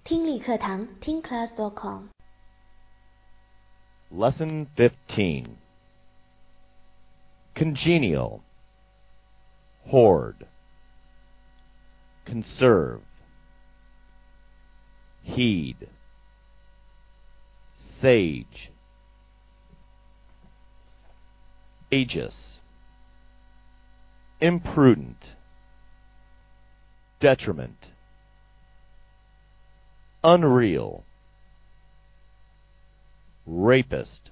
听力课堂听 class.com Lesson 15 Congenial Hoard Conserve Heed Sage Aegis Imprudent Detriment Unreal Rapist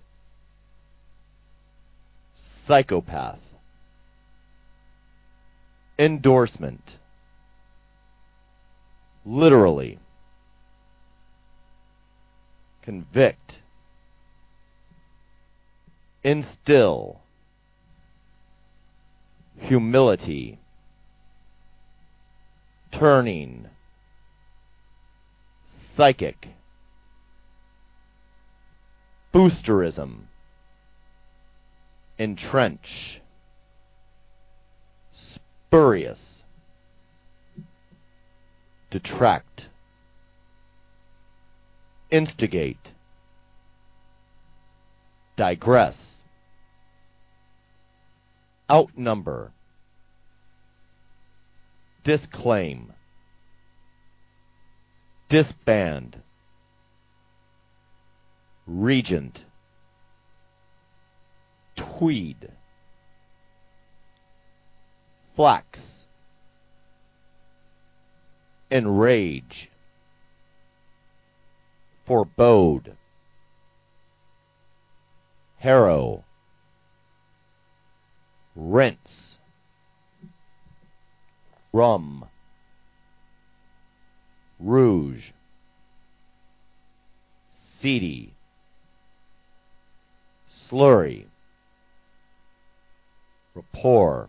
Psychopath Endorsement Literally Convict Instill Humility Turning Psychic Boosterism Entrench Spurious Detract Instigate Digress Outnumber Disclaim Disband Regent Tweed Flax Enrage Forebode Harrow Rinse Rum Rouge Seedy Slurry Rapport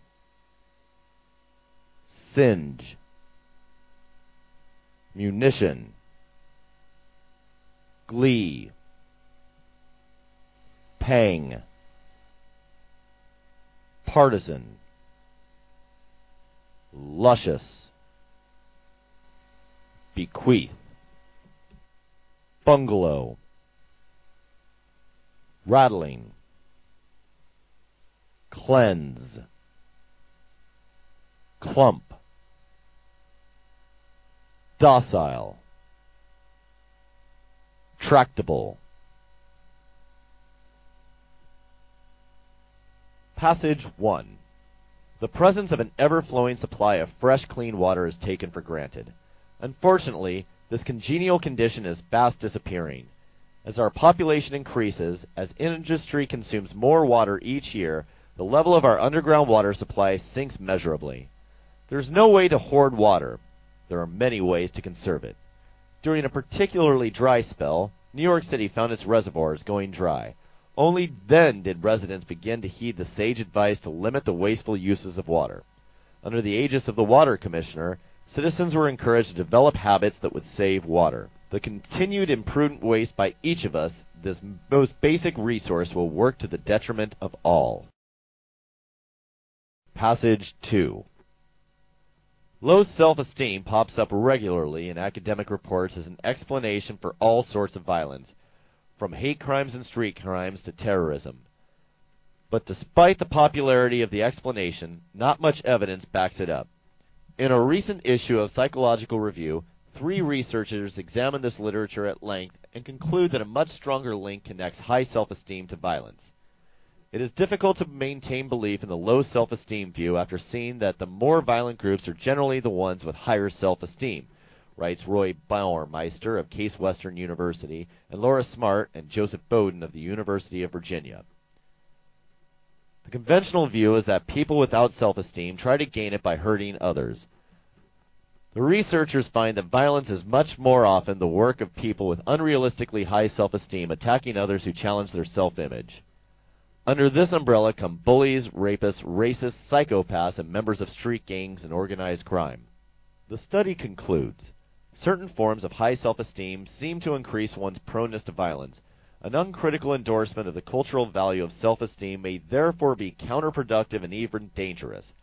Singe Munition Glee Pang Partisan Luscious Bequeath Bungalow Rattling Cleanse Clump Docile Tractable Passage 1 The presence of an ever-flowing supply of fresh, clean water is taken for granted. Unfortunately, this congenial condition is fast disappearing. As our population increases, as industry consumes more water each year, the level of our underground water supply sinks measurably. There is no way to hoard water. There are many ways to conserve it. During a particularly dry spell, New York City found its reservoirs going dry. Only then did residents begin to heed the sage advice to limit the wasteful uses of water. Under the aegis of the Water Commissioner, citizens were encouraged to develop habits that would save water. The continued imprudent waste by each of us, this most basic resource, will work to the detriment of all. Passage 2 Low self-esteem pops up regularly in academic reports as an explanation for all sorts of violence, from hate crimes and street crimes to terrorism. But despite the popularity of the explanation, not much evidence backs it up. In a recent issue of Psychological Review, 3 researchers examined this literature at length and conclude that a much stronger link connects high self-esteem to violence. It is difficult to maintain belief in the low self-esteem view after seeing that the more violent groups are generally the ones with higher self-esteem, writes Roy Baumeister of Case Western University and Laura Smart and Joseph Bowden of the University of Virginia. The conventional view is that people without self-esteem try to gain it by hurting others. The researchers find that violence is much more often the work of people with unrealistically high self-esteem attacking others who challenge their self-image. Under this umbrella come bullies, rapists, racists, psychopaths, and members of street gangs and organized crime. The study concludes, certain forms of high self-esteem seem to increase one's proneness to violence. An uncritical endorsement of the cultural value of self-esteem may therefore be counterproductive and even dangerous.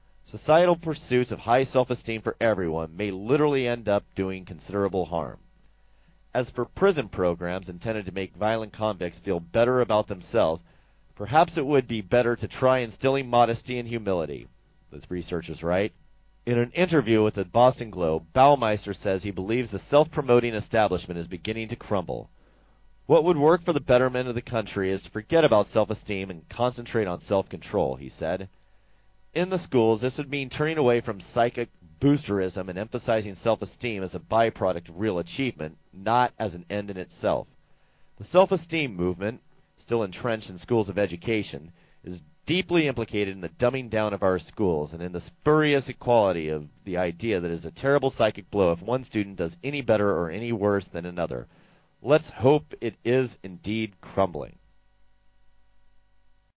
Societal pursuits of high self-esteem for everyone may literally end up doing considerable harm. As for prison programs intended to make violent convicts feel better about themselves, perhaps it would be better to try instilling modesty and humility. The researchers write. In an interview with the Boston Globe, Baumeister says he believes the self-promoting establishment is beginning to crumble. What would work for the betterment of the country is to forget about self-esteem and concentrate on self-control, he said. In the schools, this would mean turning away from psychic boosterism and emphasizing self-esteem as a byproduct of real achievement, not as an end in itself. The self-esteem movement, still entrenched in schools of education, is deeply implicated in the dumbing down of our schools and in the spurious equality of the idea that it is a terrible psychic blow if one student does any better or any worse than another. Let's hope it is indeed crumbling.